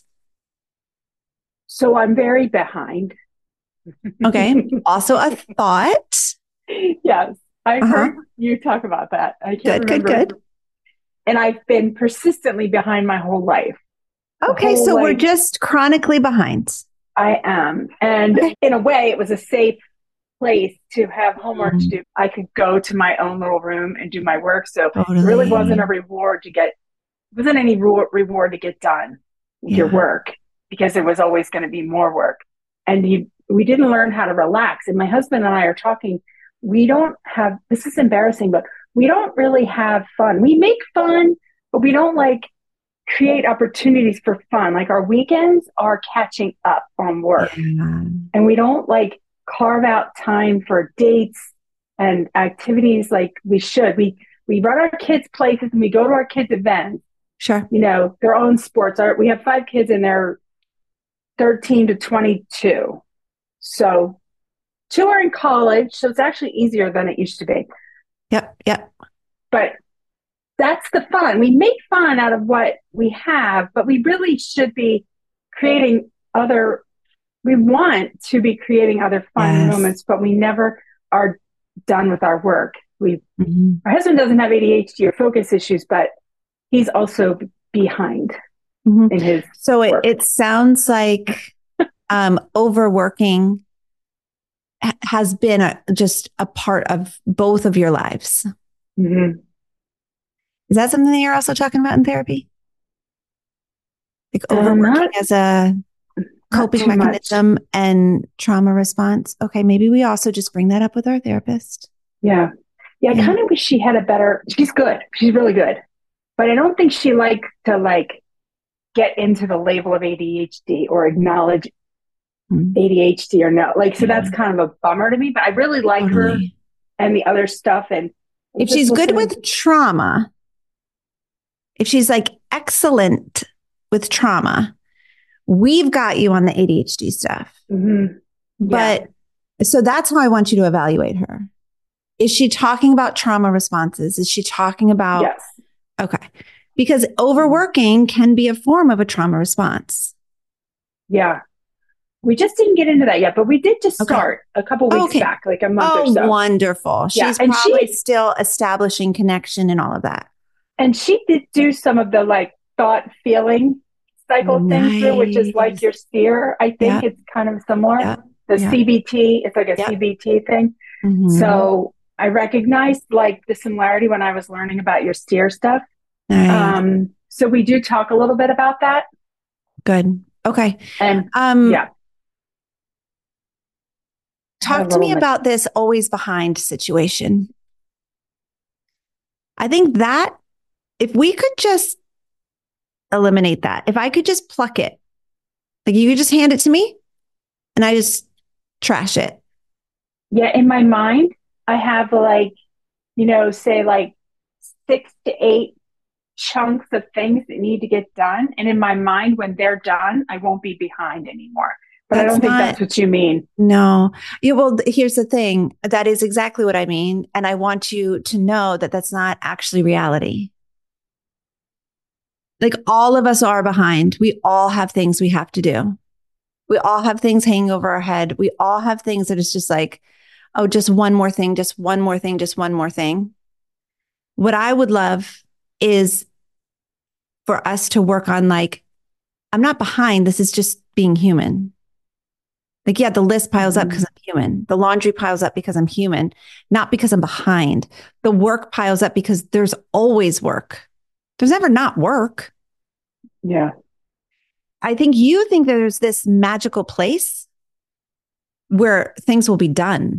So I'm very behind. Okay. Also a thought. Yes, I've Uh-huh. heard you talk about that. I can't Good, good, remember. good. And I've been persistently behind my whole life. The Okay, whole, so we're like, just chronically behind. I am. And Okay. in a way, it was a safe place to have homework to Mm, do. I could go to my own little room and do my work. So it really wasn't a totally. reward to get, wasn't any re- reward to get done your Yeah. work because it was always going to be more work. And you, we didn't learn how to relax. And my husband and I are talking, we don't have, this is embarrassing, but we don't really have fun. We make fun, but we don't like create opportunities for fun. Like our weekends are catching up on work. Yeah. And we don't like carve out time for dates and activities like we should. We we run our kids' places and we go to our kids' events, Sure. you know, their own sports. Our, we have five kids and they're thirteen to twenty-two. So two are in college. So it's actually easier than it used to be. Yep. Yep. But that's the fun. We make fun out of what we have, but we really should be creating other, we want to be creating other fun Yes. moments, but we never are done with our work. We, Mhm. our husband doesn't have A D H D or focus issues, but he's also behind Mhm. in his So it, work. it sounds like um, overworking ha- has been a, just a part of both of your lives. Mhm. Is that something that you're also talking about in therapy? Like Uh, overworking not, as a not coping too much. mechanism and trauma response? Okay, maybe we also just bring that up with our therapist. Yeah. Yeah. I Yeah. kind of wish she had a better, she's good. She's really good. But I don't think she liked to like get into the label of A D H D or acknowledge Mm, A D H D or no. Like, so yeah, that's kind of a bummer to me, but I really like her totally. and the other stuff. And I was If just she's good listening. with trauma, if she's like excellent with trauma, we've got you on the A D H D stuff. Mhm. Yeah. But so that's how I want you to evaluate her. Is she talking about trauma responses? Is she talking about, Yes. okay, because overworking can be a form of a trauma response. Yeah. We just didn't get into that yet, but we did just Okay. start a couple weeks Okay. back, like a month or Oh, so. wonderful. Yeah, She's and probably she- still establishing connection and all of that. And she did do some of the like thought feeling cycle thing through, which is like Nice. your steer. I think Yeah. it's kind of similar. Yeah. The Yeah. C B T, it's like a Yeah. C B T thing. Mhm. So I recognized like the similarity when I was learning about your steer stuff. Nice. Um, so we do talk a little bit about that. Good. Okay. And Um, yeah, talk a to me little about this always behind situation. I think that if we could just eliminate that, if I could just pluck it, like you could just hand it to me and I just trash it. yeah, in my mind, I have like, you know, say like six to eight chunks of things that need to get done. And in my mind, when they're done, I won't be behind anymore. But I That's don't think not- that's what you mean. No. Yeah, well, th- here's the thing. That is exactly what I mean. And I want you to know that that's not actually reality. Like all of us are behind. We all have things we have to do. We all have things hanging over our head. We all have things that it's just like, oh, just one more thing, just one more thing, just one more thing. What I would love is for us to work on like, I'm not behind. This is just being human. Like, yeah, the list piles up Mhm. because I'm human. The laundry piles up because I'm human, not because I'm behind. The work piles up because there's always work. There's never not work. Yeah. I think you think that there's this magical place where things will be done.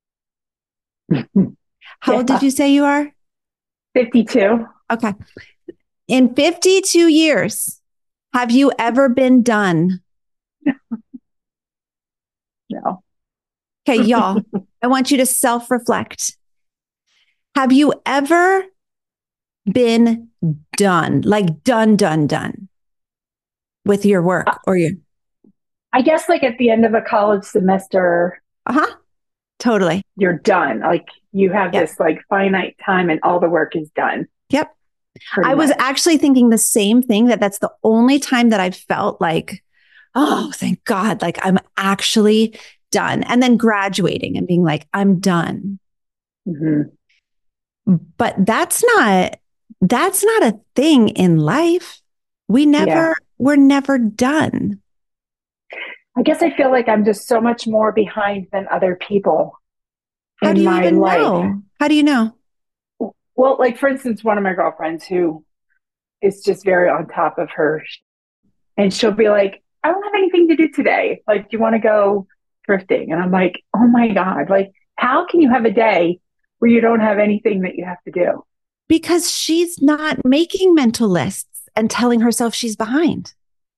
How old Yeah. did you say you are? fifty-two. Okay. In fifty-two years, have you ever been done No. Okay, y'all, I want you to self-reflect. Have you ever been done, like done, done, done with your work or your, I guess like at the end of a college semester, uh-huh, totally. you're done. Like you have Yep. this like finite time and all the work is done. Yep. pretty I was much. actually thinking the same thing, that that's the only time that I've felt like, oh, thank God, like I'm actually done. And then graduating and being like, I'm done. Mm-hmm. But that's not, that's not a thing in life. We never, Yeah. we're never done. I guess I feel like I'm just so much more behind than other people How in do you my even life. know? How do you know? Well, like for instance, one of my girlfriends who is just very on top of her, and she'll be like, I don't have anything to do today. Like, do you want to go thrifting? And I'm like, oh my God, like, how can you have a day where you don't have anything that you have to do? Because she's not making mental lists and telling herself she's behind.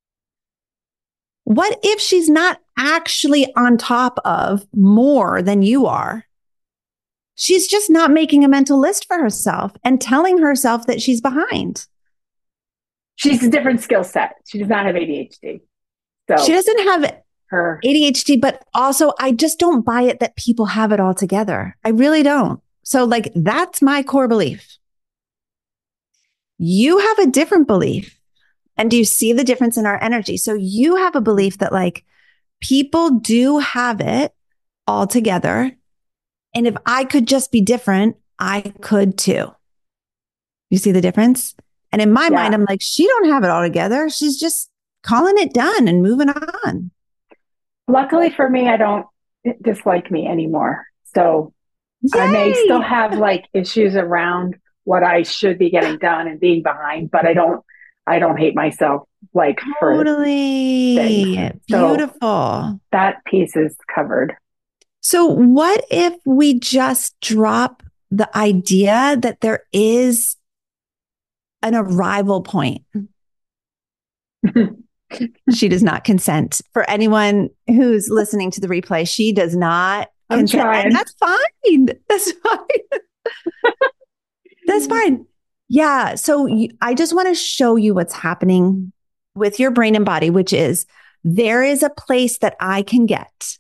What if she's not actually on top of more than you are? She's just not making a mental list for herself and telling herself that she's behind. She's a different skill set. She does not have A D H D. So she doesn't have her A D H D, but also I just don't buy it that people have it all together. I really don't. So like, that's my core belief. You have a different belief. And do you see the difference in our energy? So you have a belief that like people do have it all together. And if I could just be different, I could too. You see the difference? And in my Yeah. mind, I'm like, she don't have it all together. She's just calling it done and moving on. Luckily for me, I don't dislike me anymore. So Yay! I may still have like issues around what I should be getting done and being behind, but I don't, I don't hate myself like totally for things. beautiful. So that piece is covered. So what if we just drop the idea that there is an arrival point? She does not consent. For anyone who's listening to the replay, she does not I'm consent. trying. And that's fine. That's fine. That's fine. Yeah. So y- I just want to show you what's happening with your brain and body, which is there is a place that I can get.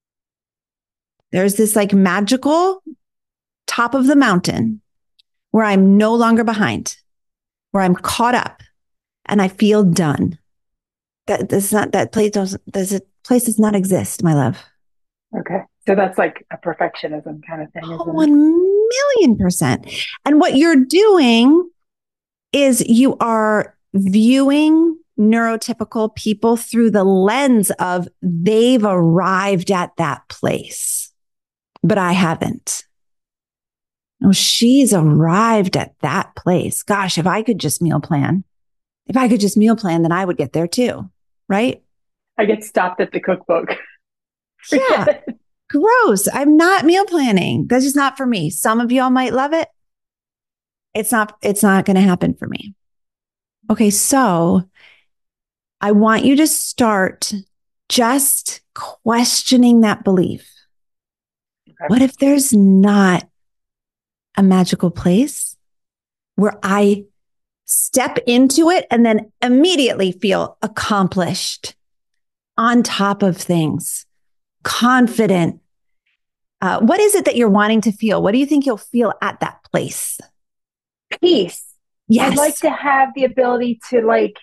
There's this like magical top of the mountain where I'm no longer behind, where I'm caught up and I feel done. That does not, that place doesn't, does it, place does not exist, my love. Okay. So that's like a perfectionism kind of thing, isn't Oh, it? one million percent. And what you're doing is you are viewing neurotypical people through the lens of they've arrived at that place, but I haven't. Oh, she's arrived at that place. Gosh, if I could just meal plan, if I could just meal plan, then I would get there too. Right? I get stopped at the cookbook. Yeah. Gross. I'm not meal planning. That's just not for me. Some of y'all might love it. It's not, it's not going to happen for me. Okay. So I want you to start just questioning that belief. Okay. What if there's not a magical place where I step into it and then immediately feel accomplished, on top of things, confident? Uh, what is it that you're wanting to feel? What do you think you'll feel at that place? Peace. Yes. I'd like to have the ability to like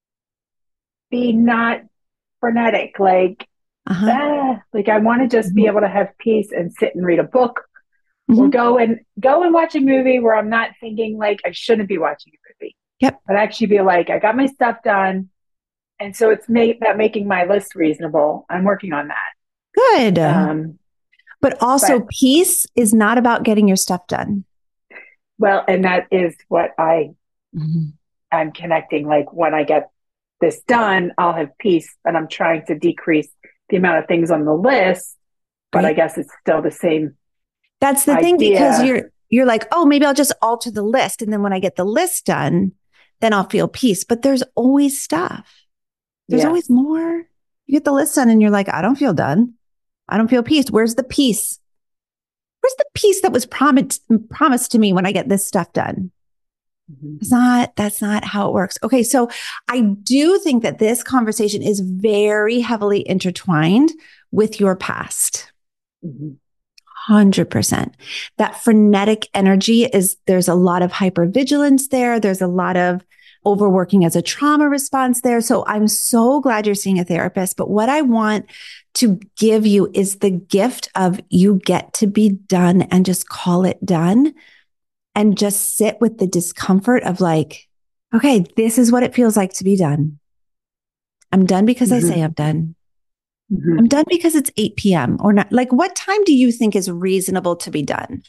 be not frenetic, like, uh-huh. ah, like I want to just Mm-hmm. be able to have peace and sit and read a book Mm-hmm. or go and go and watch a movie where I'm not thinking like I shouldn't be watching a movie. Yep. But actually be like, I got my stuff done. And so it's make that making my list reasonable. I'm working on that. Good. Um, but also but, peace is not about getting your stuff done. Well, and that is what I, mm-hmm. I'm connecting. Like when I get this done, I'll have peace, and I'm trying to decrease the amount of things on the list, but right. I guess it's still the same. That's the idea. thing, because you're, you're like, oh, maybe I'll just alter the list. And then when I get the list done, then I'll feel peace. But there's always stuff. There's Yeah. always more. You get the list done and you're like, I don't feel done. I don't feel peace. Where's the peace? Where's the peace that was promised promised to me when I get this stuff done? Mm-hmm. It's not, that's not how it works. Okay. So I do think that this conversation is very heavily intertwined with your past. Mm-hmm. one hundred percent. That frenetic energy is, there's a lot of hypervigilance there. There's a lot of overworking as a trauma response there. So I'm so glad you're seeing a therapist. But what I want to give you is the gift of you get to be done and just call it done and just sit with the discomfort of like, okay, this is what it feels like to be done. I'm done because mm-hmm. I say I'm done. Mm-hmm. I'm done because it's eight p.m. or not. Like, what time do you think is reasonable to be done?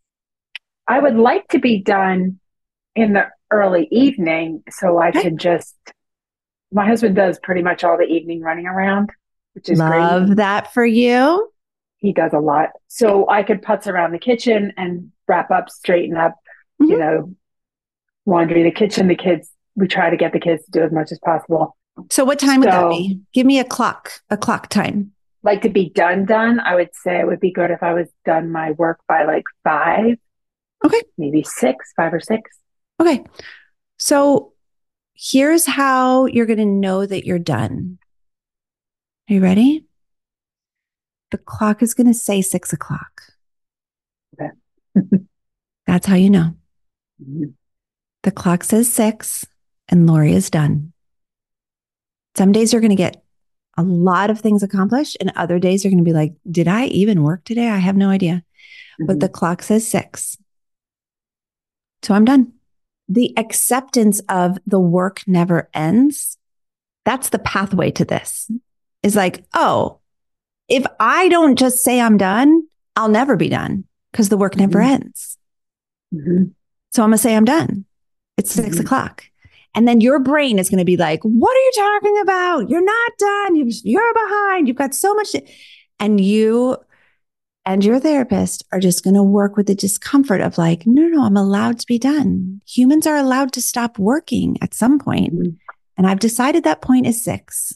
I would like to be done in the early evening so I okay. could just, my husband does pretty much all the evening running around, which is Love great. Love that for you. He does a lot. So I could putz around the kitchen and wrap up, straighten up, mm-hmm. you know, laundry, the kitchen, the kids. We try to get the kids to do as much as possible. So what time so, would that be? Give me a clock, a clock time. Like to be done, done. I would say it would be good if I was done my work by like five. Okay. Maybe six, five or six. Okay. So here's how you're going to know that you're done. Are you ready? The clock is going to say six o'clock. Okay. That's how you know. Mm-hmm. The clock says six and Lori is done. Some days you're going to get a lot of things accomplished and other days you're going to be like, did I even work today? I have no idea. Mm-hmm. But the clock says six. So I'm done. The acceptance of the work never ends. That's the pathway to this. Is like, oh, if I don't just say I'm done, I'll never be done because the work mm-hmm. never ends. Mm-hmm. So I'm going to say I'm done. It's mm-hmm. six o'clock. And then your brain is going to be like, what are you talking about? You're not done. You're, you're behind. You've got so much. To-. And you and your therapist are just going to work with the discomfort of like, no, no, I'm allowed to be done. Humans are allowed to stop working at some point. Mm-hmm. And I've decided that point is six.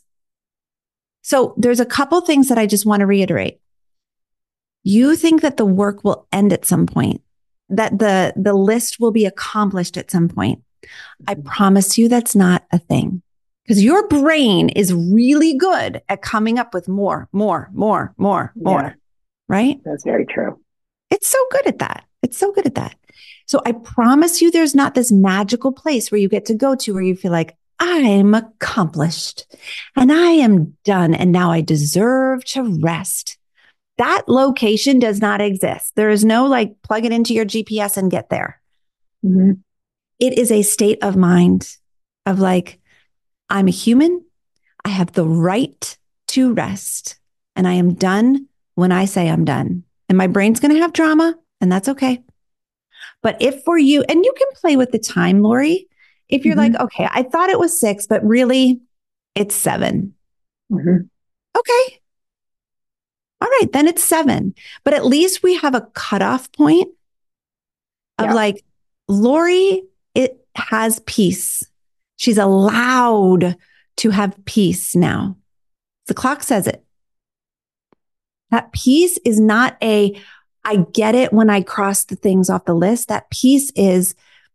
So there's a couple things that I just want to reiterate. You think that the work will end at some point, that the, the list will be accomplished at some point. I promise you that's not a thing because your brain is really good at coming up with more, more, more, more, more, yeah. Right? That's very true. It's so good at that. It's so good at that. So I promise you there's not this magical place where you get to go to where you feel like, I'm accomplished and I am done. And now I deserve to rest. That location does not exist. There is no like plug it into your G P S and get there. Mm-hmm. It is a state of mind of like, I'm a human. I have the right to rest and I am done when I say I'm done. And my brain's going to have drama and that's okay. But if for you, and you can play with the time, Lori, if you're mm-hmm. like, okay, I thought it was six, but really it's seven. Mm-hmm. Okay. All right. Then it's seven. But at least we have a cutoff point of yeah. like, Lori, it has peace. She's allowed to have peace now. The clock says it. That peace is not a, I get it when I cross the things off the list. That peace is,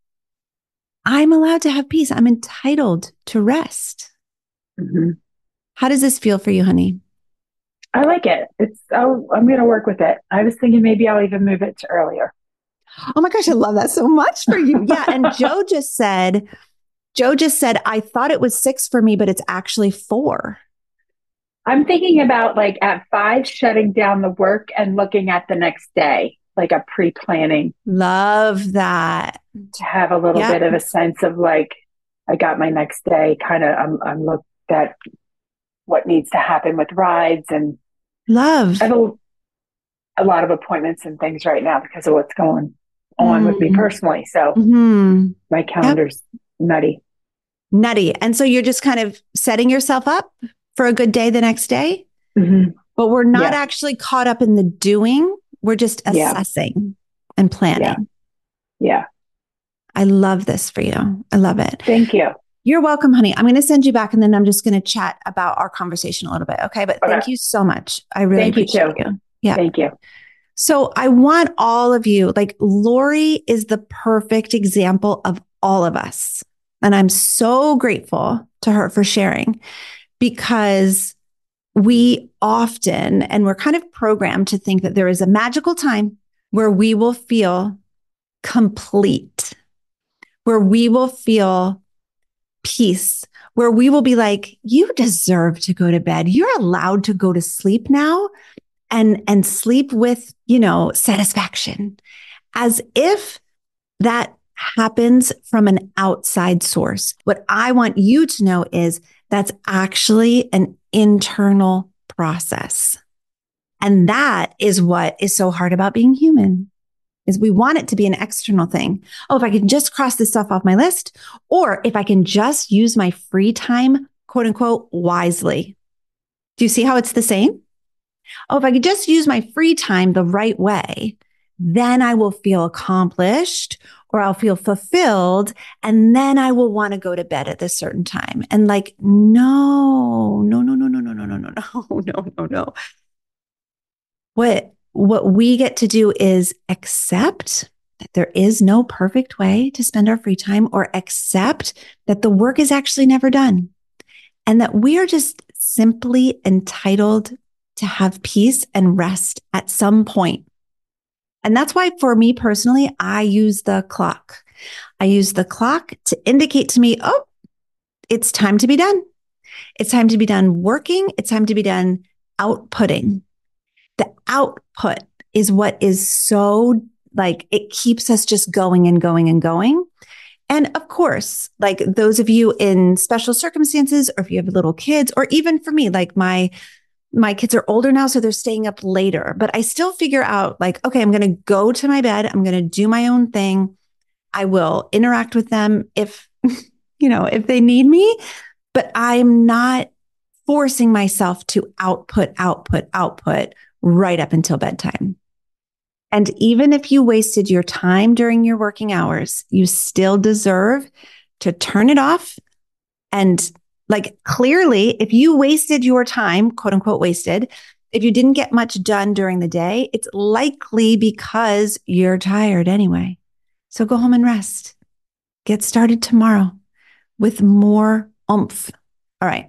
I'm allowed to have peace. I'm entitled to rest. Mm-hmm. How does this feel for you, honey? I like it. It's. I'll, I'm going to work with it. I was thinking maybe I'll even move it to earlier. Oh my gosh, I love that so much for you. Yeah. And Joe just said, Joe just said, I thought it was six for me, but it's actually four. I'm thinking about like at five, shutting down the work and looking at the next day, like a pre-planning. Love that. To have a little yeah. bit of a sense of like, I got my next day, kind of, I'm, I'm looked at what needs to happen with rides and love. I have a, a lot of appointments and things right now because of what's going on mm. with me personally. So mm-hmm. my calendar's yep. nutty. Nutty. And so you're just kind of setting yourself up for a good day the next day, mm-hmm. but we're not yeah. actually caught up in the doing. We're just assessing yeah. and planning. Yeah. yeah. I love this for you. I love it. Thank you. You're welcome, honey. I'm going to send you back and then I'm just going to chat about our conversation a little bit. Okay. But okay. Thank you so much. I really thank appreciate you, too. you. Yeah. Thank you. So I want all of you, like Lori is the perfect example of all of us. And I'm so grateful to her for sharing, because we often, and we're kind of programmed to think that there is a magical time where we will feel complete, where we will feel peace, where we will be like, you deserve to go to bed. You're allowed to go to sleep now and, and sleep with, you know, satisfaction, as if that happens from an outside source. What I want you to know is that's actually an internal process. And that is what is so hard about being human, is we want it to be an external thing. Oh, if I can just cross this stuff off my list, or if I can just use my free time, quote unquote, wisely. Do you see how it's the same? Oh, if I could just use my free time the right way, then I will feel accomplished, or I'll feel fulfilled, and then I will want to go to bed at this certain time. And like, no, no, no, no, no, no, no, no, no, no, no, no, no. What, what we get to do is accept that there is no perfect way to spend our free time, or accept that the work is actually never done, and that we are just simply entitled to have peace and rest at some point. And that's why for me personally, I use the clock. I use the clock to indicate to me, oh, it's time to be done. It's time to be done working. It's time to be done outputting. The output is what is so like, it keeps us just going and going and going. And of course, like those of you in special circumstances, or if you have little kids, or even for me, like my My kids are older now, so they're staying up later, but I still figure out like, okay, I'm going to go to my bed. I'm going to do my own thing. I will interact with them if, you know, if they need me, but I'm not forcing myself to output, output, output right up until bedtime. And even if you wasted your time during your working hours, you still deserve to turn it off. And like, clearly, if you wasted your time, quote unquote, wasted, if you didn't get much done during the day, it's likely because you're tired anyway. So go home and rest. Get started tomorrow with more oomph. All right.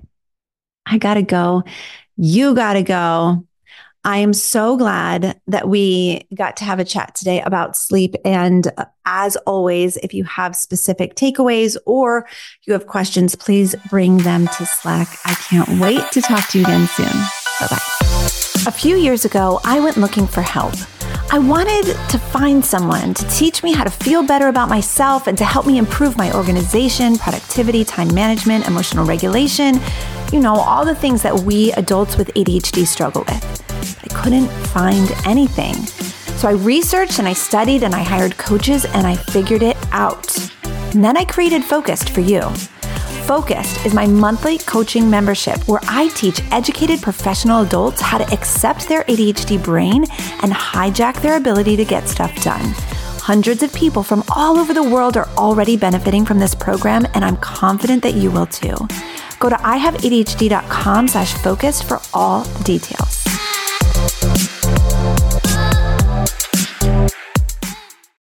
I gotta go. You gotta go. I am so glad that we got to have a chat today about sleep. And as always, if you have specific takeaways or you have questions, please bring them to Slack. I can't wait to talk to you again soon. Bye-bye. A few years ago, I went looking for help. I wanted to find someone to teach me how to feel better about myself and to help me improve my organization, productivity, time management, emotional regulation, you know, all the things that we adults with A D H D struggle with. But I couldn't find anything. So I researched and I studied and I hired coaches and I figured it out. And then I created Focused for you. Focused is my monthly coaching membership where I teach educated professional adults how to accept their A D H D brain and hijack their ability to get stuff done. Hundreds of people from all over the world are already benefiting from this program, and I'm confident that you will too. Go to I have A D H D dot com slash focused for all the details.